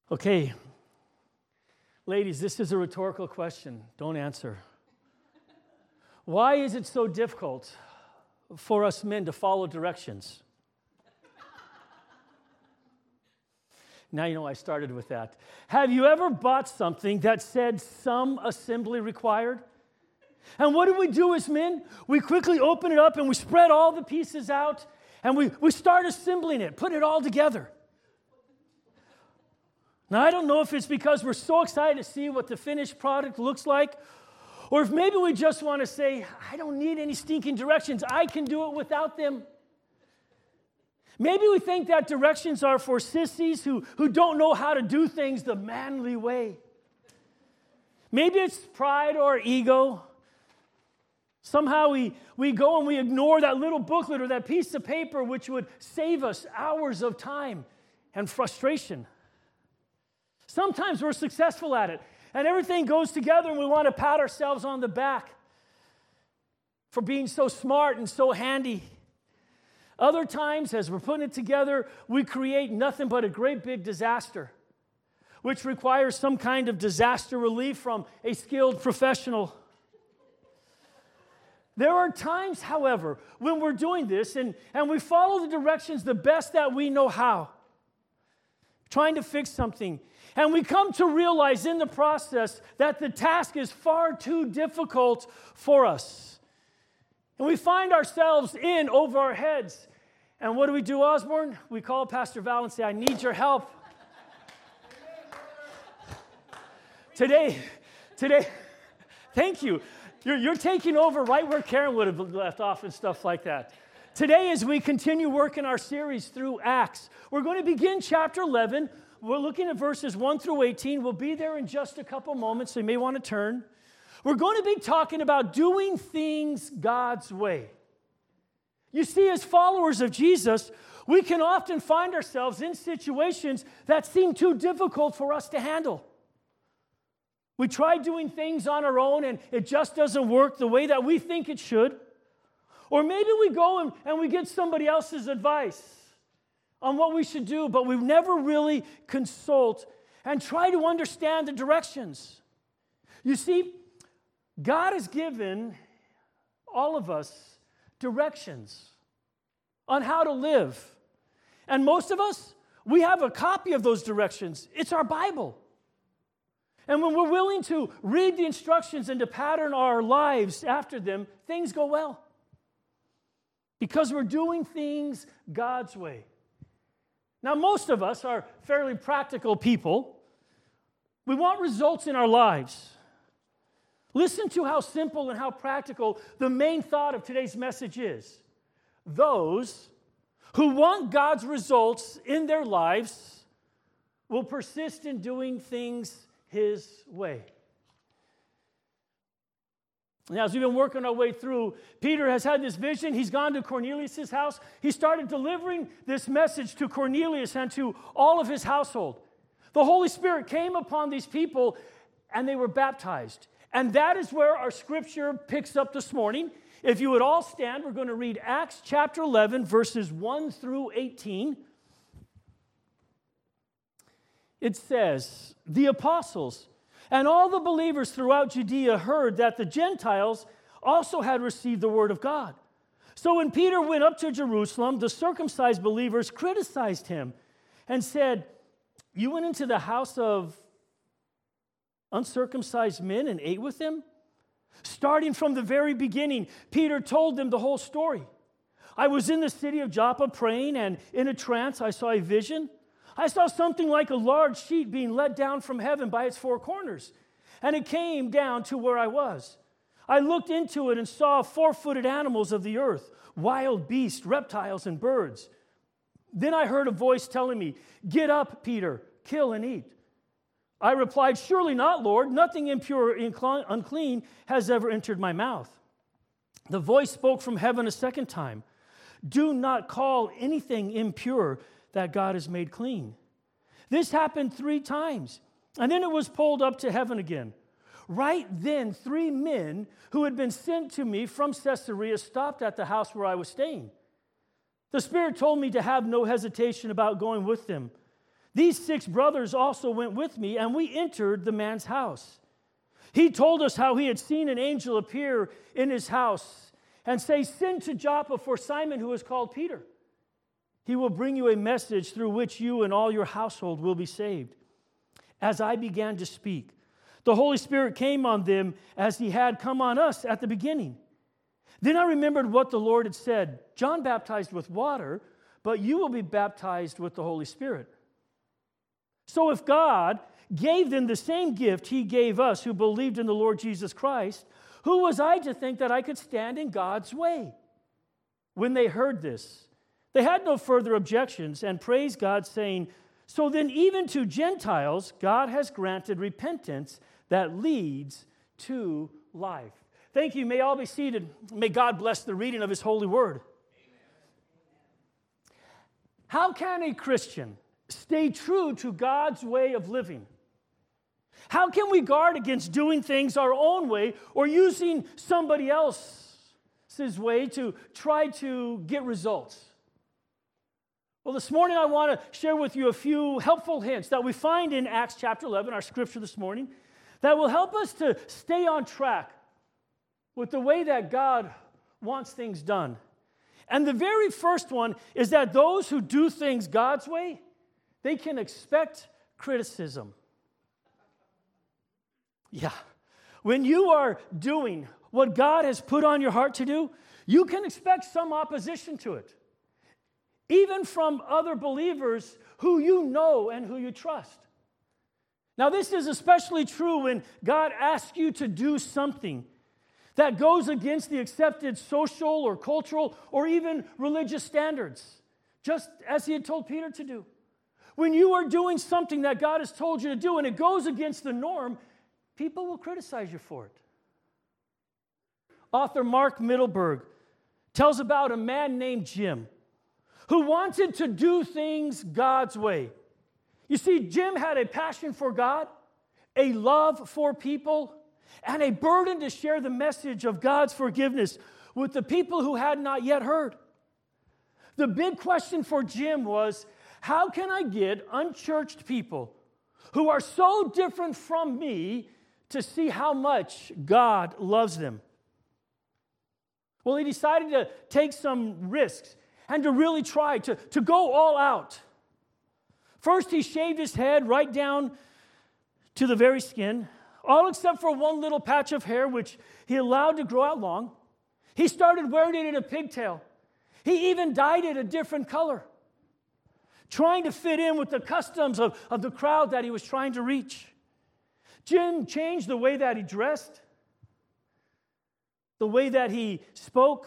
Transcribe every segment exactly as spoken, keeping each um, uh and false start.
Okay, ladies, this is a rhetorical question. Don't answer. Why is it so difficult for us men to follow directions? Now you know I started with that. Have you ever bought something that said some assembly required? And what do we do as men? We quickly open it up and we spread all the pieces out and we, we start assembling it, put it all together. Now, I don't know if it's because we're so excited to see what the finished product looks like, or if maybe we just want to say, I don't need any stinking directions. I can do it without them. Maybe we think that directions are for sissies who, who don't know how to do things the manly way. Maybe it's pride or ego. Somehow we, we go and we ignore that little booklet or that piece of paper which would save us hours of time and frustration. Sometimes we're successful at it, and everything goes together, and we want to pat ourselves on the back for being so smart and so handy. Other times, as we're putting it together, we create nothing but a great big disaster, which requires some kind of disaster relief from a skilled professional. There are times, however, when we're doing this, and, and we follow the directions the best that we know how, trying to fix something. And we come to realize in the process that the task is far too difficult for us. And we find ourselves in over our heads. And what do we do, Osborne? We call Pastor Val and say, I need your help. today, today, thank you. You're, you're taking over right where Karen would have left off and stuff like that. Today, as we continue working our series through Acts, we're going to begin chapter eleven. We're looking at verses one through eighteen. We'll be there in just a couple moments, so you may want to turn. We're going to be talking about doing things God's way. You see, as followers of Jesus, we can often find ourselves in situations that seem too difficult for us to handle. We try doing things on our own, and it just doesn't work the way that we think it should. Or maybe we go and, and we get somebody else's advice on what we should do, but we never really consult and try to understand the directions. You see, God has given all of us directions on how to live. And most of us, we have a copy of those directions. It's our Bible. And when we're willing to read the instructions and to pattern our lives after them, things go well. Because we're doing things God's way. Now, most of us are fairly practical people. We want results in our lives. Listen to how simple and how practical the main thought of today's message is. Those who want God's results in their lives will persist in doing things His way. Now, as we've been working our way through, Peter has had this vision. He's gone to Cornelius' house. He started delivering this message to Cornelius and to all of his household. The Holy Spirit came upon these people, and they were baptized. And that is where our scripture picks up this morning. If you would all stand, we're going to read Acts chapter eleven, verses one through eighteen. It says, the apostles and all the believers throughout Judea heard that the Gentiles also had received the word of God. So when Peter went up to Jerusalem, the circumcised believers criticized him and said, you went into the house of uncircumcised men and ate with them? Starting from the very beginning, Peter told them the whole story. I was in the city of Joppa praying, and in a trance I saw a vision. I saw something like a large sheet being let down from heaven by its four corners, and it came down to where I was. I looked into it and saw four-footed animals of the earth, wild beasts, reptiles, and birds. Then I heard a voice telling me, get up, Peter, kill and eat. I replied, surely not, Lord. Nothing impure or unclean has ever entered my mouth. The voice spoke from heaven a second time. Do not call anything impure that God has made clean. This happened three times, and then it was pulled up to heaven again. Right then, three men who had been sent to me from Caesarea stopped at the house where I was staying. The Spirit told me to have no hesitation about going with them. These six brothers also went with me, and we entered the man's house. He told us how he had seen an angel appear in his house and say, "Send to Joppa for Simon, who is called Peter. He will bring you a message through which you and all your household will be saved." As I began to speak, the Holy Spirit came on them as he had come on us at the beginning. Then I remembered what the Lord had said, "John baptized with water, but you will be baptized with the Holy Spirit." So if God gave them the same gift he gave us who believed in the Lord Jesus Christ, who was I to think that I could stand in God's way? When they heard this, they had no further objections and praised God, saying, "So then even to Gentiles God has granted repentance that leads to life." Thank you. May all be seated. May God bless the reading of his holy word. How can a Christian stay true to God's way of living? How can we guard against doing things our own way or using somebody else's way to try to get results? Well, this morning I want to share with you a few helpful hints that we find in Acts chapter eleven, our scripture this morning, that will help us to stay on track with the way that God wants things done. And the very first one is that those who do things God's way, they can expect criticism. Yeah. When you are doing what God has put on your heart to do, you can expect some opposition to it, even from other believers who you know and who you trust. Now, this is especially true when God asks you to do something that goes against the accepted social or cultural or even religious standards, just as he had told Peter to do. When you are doing something that God has told you to do and it goes against the norm, people will criticize you for it. Author Mark Mittelberg tells about a man named Jim who wanted to do things God's way. You see, Jim had a passion for God, a love for people, and a burden to share the message of God's forgiveness with the people who had not yet heard. The big question for Jim was, how can I get unchurched people who are so different from me to see how much God loves them? Well, he decided to take some risks and to really try to, to go all out. First, he shaved his head right down to the very skin, all except for one little patch of hair, which he allowed to grow out long. He started wearing it in a pigtail. He even dyed it a different color, trying to fit in with the customs of, of the crowd that he was trying to reach. Jim changed the way that he dressed, the way that he spoke,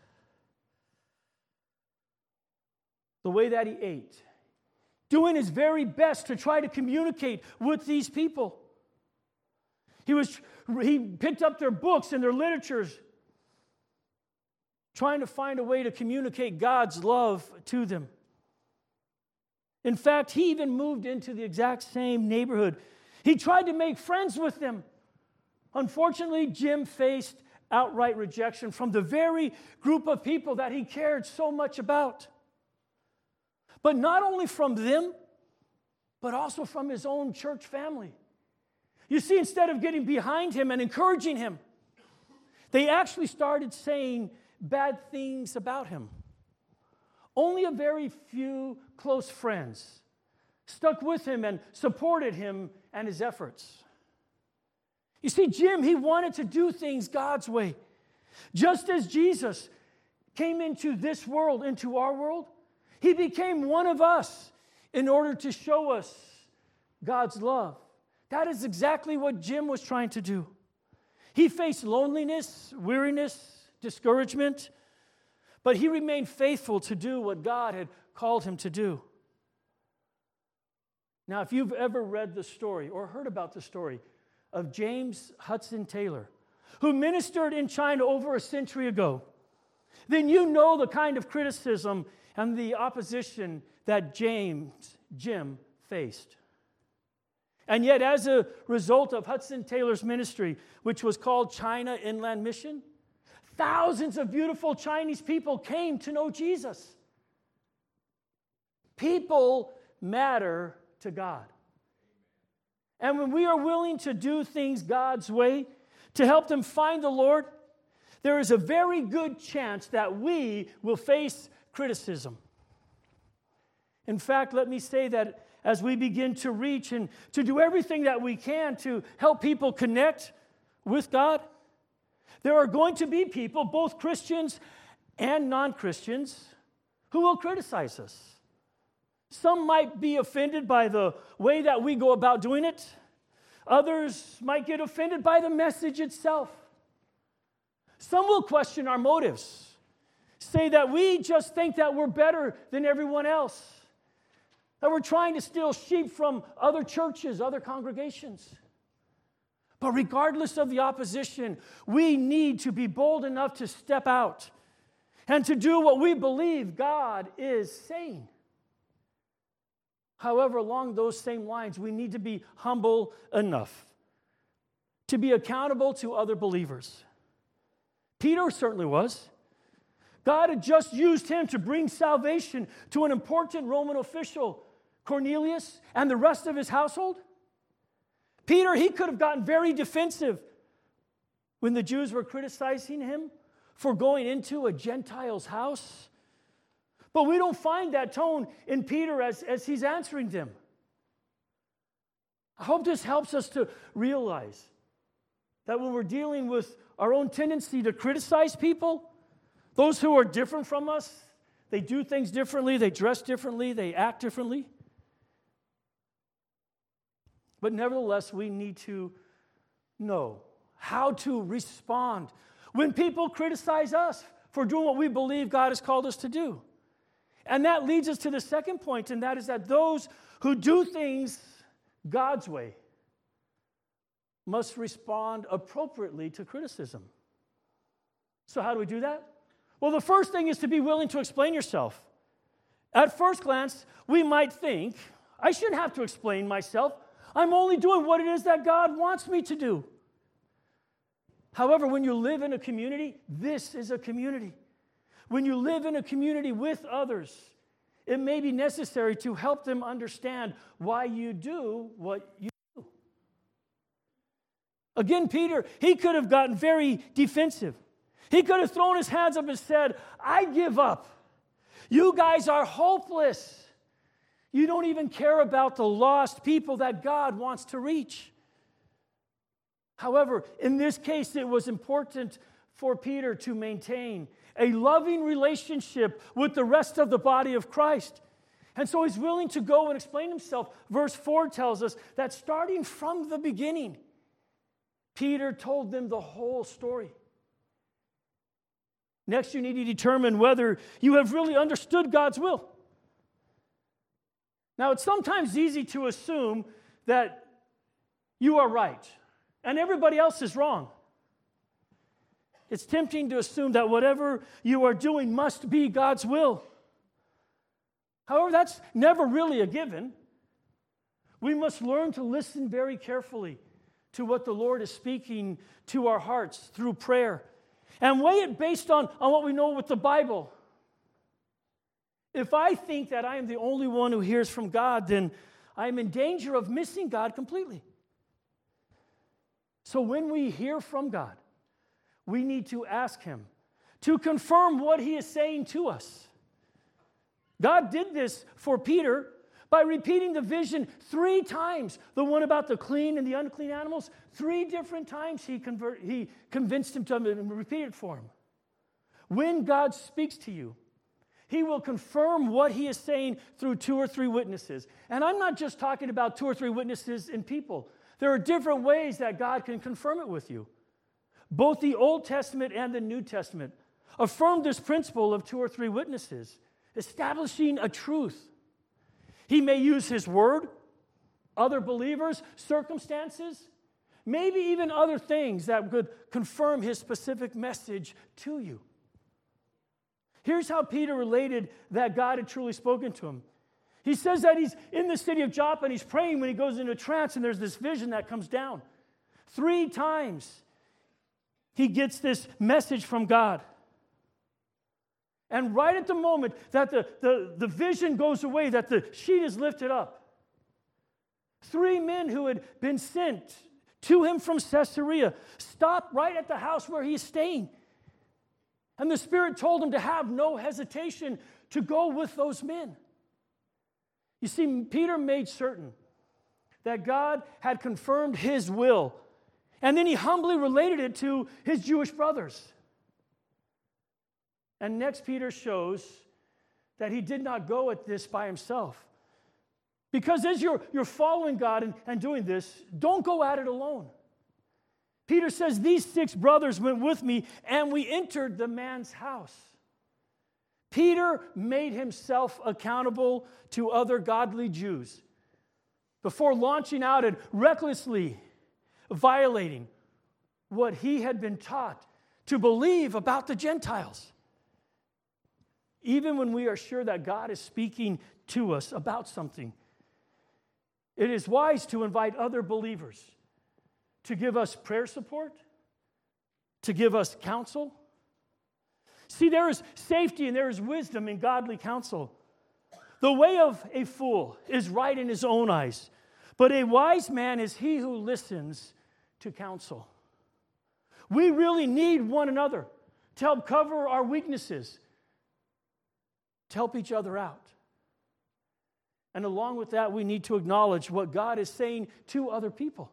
the way that he ate, doing his very best to try to communicate with these people. He was he picked up their books and their literatures, trying to find a way to communicate God's love to them. In fact, he even moved into the exact same neighborhood. He tried to make friends with them. Unfortunately, Jim faced outright rejection from the very group of people that he cared so much about. But not only from them, but also from his own church family. You see, instead of getting behind him and encouraging him, they actually started saying bad things about him. Only a very few close friends stuck with him and supported him and his efforts. You see, Jim, he wanted to do things God's way. Just as Jesus came into this world, into our world, he became one of us in order to show us God's love. That is exactly what Jim was trying to do. He faced loneliness, weariness, discouragement, but he remained faithful to do what God had called him to do. Now, if you've ever read the story or heard about the story of James Hudson Taylor, who ministered in China over a century ago, then you know the kind of criticism and the opposition that James, Jim, faced. And yet, as a result of Hudson Taylor's ministry, which was called China Inland Mission, thousands of beautiful Chinese people came to know Jesus. People matter to God. And when we are willing to do things God's way, to help them find the Lord, there is a very good chance that we will face criticism. In fact, let me say that as we begin to reach and to do everything that we can to help people connect with God, there are going to be people, both Christians and non-Christians, who will criticize us. Some might be offended by the way that we go about doing it. Others might get offended by the message itself. Some will question our motives, say that we just think that we're better than everyone else, that we're trying to steal sheep from other churches, other congregations. But regardless of the opposition, we need to be bold enough to step out and to do what we believe God is saying. However, along those same lines, we need to be humble enough to be accountable to other believers. Peter certainly was. God had just used him to bring salvation to an important Roman official, Cornelius, and the rest of his household. Peter, he could have gotten very defensive when the Jews were criticizing him for going into a Gentile's house. But we don't find that tone in Peter as, as he's answering them. I hope this helps us to realize that when we're dealing with our own tendency to criticize people, those who are different from us, they do things differently, they dress differently, they act differently. But nevertheless, we need to know how to respond when people criticize us for doing what we believe God has called us to do. And that leads us to the second point, and that is that those who do things God's way must respond appropriately to criticism. So how do we do that? Well, the first thing is to be willing to explain yourself. At first glance, we might think, I shouldn't have to explain myself. I'm only doing what it is that God wants me to do. However, when you live in a community, this is a community. When you live in a community with others, it may be necessary to help them understand why you do what you do. Again, Peter, he could have gotten very defensive. He could have thrown his hands up and said, I give up. You guys are hopeless. You don't even care about the lost people that God wants to reach. However, in this case, it was important for Peter to maintain a loving relationship with the rest of the body of Christ. And so he's willing to go and explain himself. Verse four tells us that starting from the beginning, Peter told them the whole story. Next, you need to determine whether you have really understood God's will. Now, it's sometimes easy to assume that you are right and everybody else is wrong. It's tempting to assume that whatever you are doing must be God's will. However, that's never really a given. We must learn to listen very carefully to what the Lord is speaking to our hearts through prayer and weigh it based on, on what we know with the Bible. If I think that I am the only one who hears from God, then I am in danger of missing God completely. So when we hear from God, we need to ask Him to confirm what He is saying to us. God did this for Peter by repeating the vision three times. The one about the clean and the unclean animals, three different times he, convert, he convinced him to repeat it for him. When God speaks to you, He will confirm what He is saying through two or three witnesses. And I'm not just talking about two or three witnesses in people. There are different ways that God can confirm it with you. Both the Old Testament and the New Testament affirm this principle of two or three witnesses, establishing a truth. He may use His word, other believers, circumstances, maybe even other things that could confirm His specific message to you. Here's how Peter related that God had truly spoken to him. He says that he's in the city of Joppa and he's praying when he goes into a trance, and there's this vision that comes down. Three times he gets this message from God. And right at the moment that the, the, the vision goes away, that the sheet is lifted up, Three men who had been sent to him from Caesarea stopped right at the house where he's staying. And the Spirit told him to have no hesitation to go with those men. You see, Peter made certain that God had confirmed his will, and then he humbly related it to his Jewish brothers. And next, Peter shows that he did not go at this by himself. Because as you're, you're following God and, and doing this, don't go at it alone. Peter says, these six brothers went with me, and we entered the man's house. Peter made himself accountable to other godly Jews before launching out and recklessly violating what he had been taught to believe about the Gentiles. Even when we are sure that God is speaking to us about something, it is wise to invite other believers to give us prayer support, to give us counsel. See, there is safety and there is wisdom in godly counsel. The way of a fool is right in his own eyes, but a wise man is he who listens to counsel. We really need one another to help cover our weaknesses, to help each other out. And along with that, we need to acknowledge what God is saying to other people.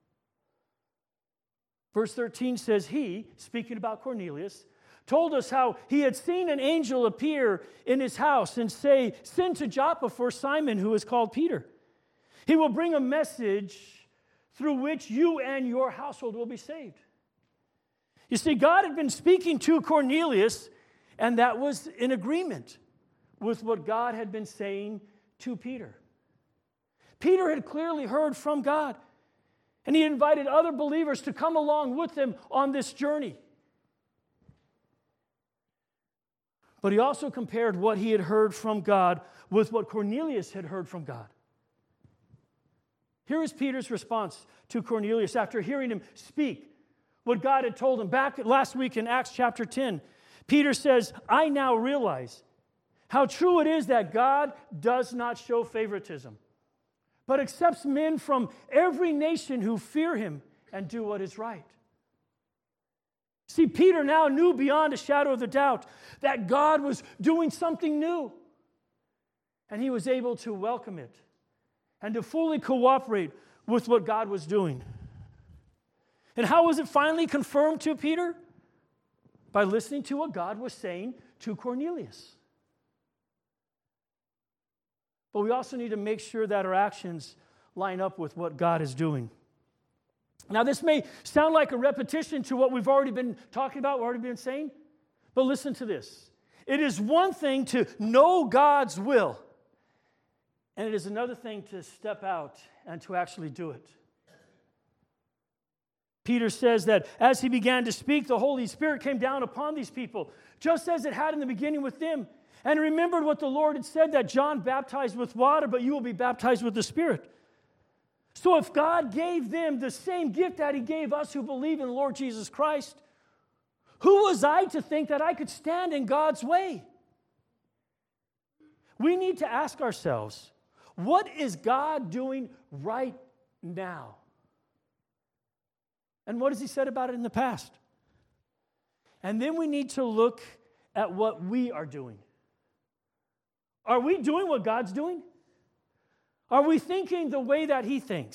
Verse thirteen says, he, speaking about Cornelius, told us how he had seen an angel appear in his house and say, send to Joppa for Simon, who is called Peter. He will bring a message through which you and your household will be saved. You see, God had been speaking to Cornelius, and that was in agreement with what God had been saying to Peter. Peter had clearly heard from God, and he invited other believers to come along with him on this journey. But he also compared what he had heard from God with what Cornelius had heard from God. Here is Peter's response to Cornelius after hearing him speak what God had told him. Back last week in Acts chapter ten, Peter says, I now realize how true it is that God does not show favoritism, but accepts men from every nation who fear him and do what is right. See, Peter now knew beyond a shadow of a doubt that God was doing something new, and he was able to welcome it and to fully cooperate with what God was doing. And how was it finally confirmed to Peter? By listening to what God was saying to Cornelius. But we also need to make sure that our actions line up with what God is doing. Now, this may sound like a repetition to what we've already been talking about, we've already been saying, but listen to this. It is one thing to know God's will, and it is another thing to step out and to actually do it. Peter says that as he began to speak, the Holy Spirit came down upon these people, just as it had in the beginning with them. And remembered what the Lord had said, that John baptized with water, but you will be baptized with the Spirit. So if God gave them the same gift that he gave us who believe in the Lord Jesus Christ, who was I to think that I could stand in God's way? We need to ask ourselves, what is God doing right now? And what has he said about it in the past? And then we need to look at what we are doing. Are we doing what God's doing? Are we thinking the way that he thinks?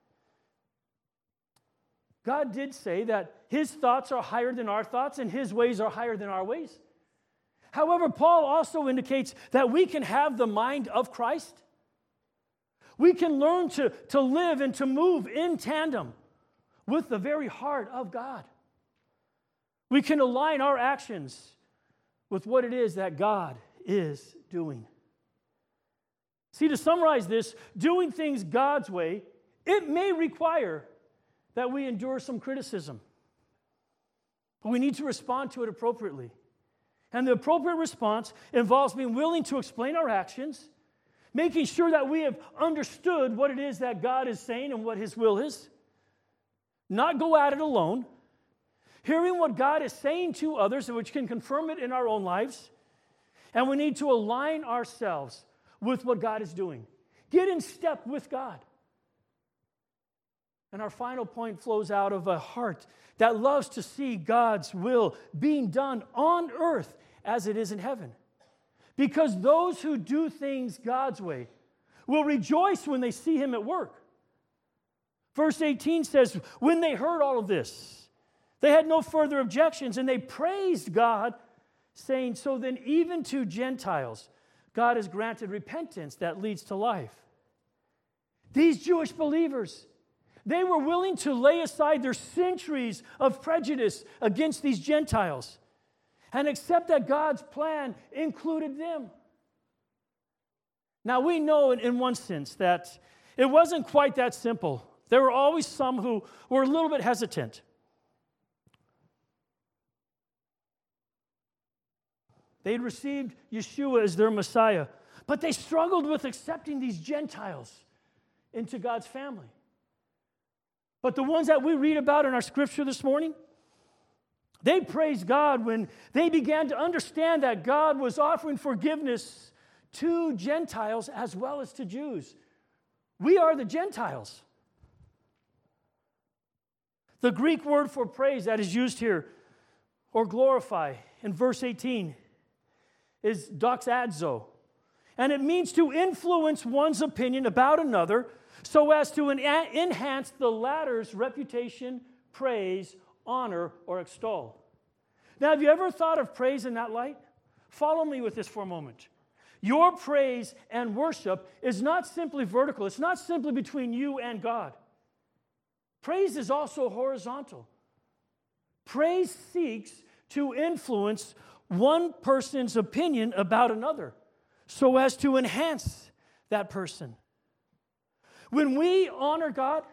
God did say that his thoughts are higher than our thoughts and his ways are higher than our ways. However, Paul also indicates that we can have the mind of Christ. We can learn to, to live and to move in tandem with the very heart of God. We can align our actions with what it is that God is doing. See, to summarize this, doing things God's way, it may require that we endure some criticism. But we need to respond to it appropriately. And the appropriate response involves being willing to explain our actions, making sure that we have understood what it is that God is saying and what his will is, not go at it alone, hearing what God is saying to others, which can confirm it in our own lives, and we need to align ourselves with what God is doing. Get in step with God. And our final point flows out of a heart that loves to see God's will being done on earth as it is in heaven. Because those who do things God's way will rejoice when they see Him at work. Verse eighteen says, when they heard all of this, they had no further objections, and they praised God, saying, so then even to Gentiles, God has granted repentance that leads to life. These Jewish believers, they were willing to lay aside their centuries of prejudice against these Gentiles and accept that God's plan included them. Now, we know in, in one sense that it wasn't quite that simple. There were always some who were a little bit hesitant. They'd received Yeshua as their Messiah, but they struggled with accepting these Gentiles into God's family. But the ones that we read about in our scripture this morning, they praised God when they began to understand that God was offering forgiveness to Gentiles as well as to Jews. We are the Gentiles. The Greek word for praise that is used here, or glorify, in verse eighteen, is doxazo. And it means to influence one's opinion about another so as to en- enhance the latter's reputation, praise, honor, or extol. Now, have you ever thought of praise in that light? Follow me with this for a moment. Your praise and worship is not simply vertical. It's not simply between you and God. Praise is also horizontal. Praise seeks to influence one person's opinion about another so as to enhance that person. When we honor God,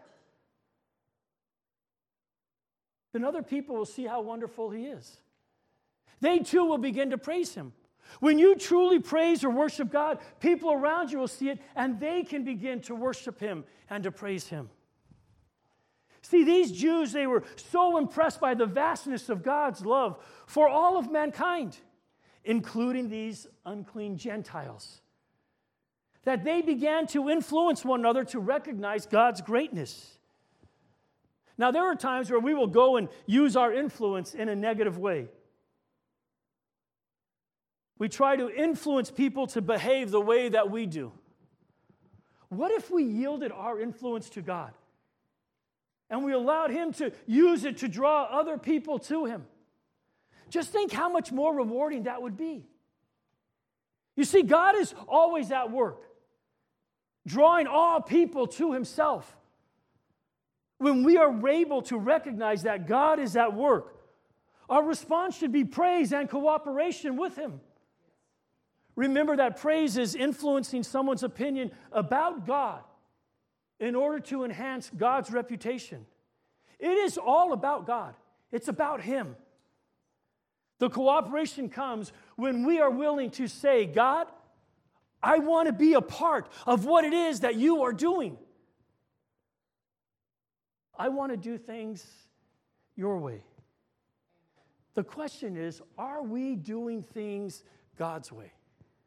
then other people will see how wonderful He is. They too will begin to praise Him. When you truly praise or worship God, people around you will see it and they can begin to worship Him and to praise Him. See, these Jews, they were so impressed by the vastness of God's love for all of mankind, including these unclean Gentiles, that they began to influence one another to recognize God's greatness. Now, there are times where we will go and use our influence in a negative way. We try to influence people to behave the way that we do. What if we yielded our influence to God and we allowed Him to use it to draw other people to Him? Just think how much more rewarding that would be. You see, God is always at work, drawing all people to Himself. When we are able to recognize that God is at work, our response should be praise and cooperation with Him. Remember that praise is influencing someone's opinion about God in order to enhance God's reputation. It is all about God. It's about Him. The cooperation comes when we are willing to say, God, I want to be a part of what it is that you are doing. I want to do things your way. The question is, are we doing things God's way?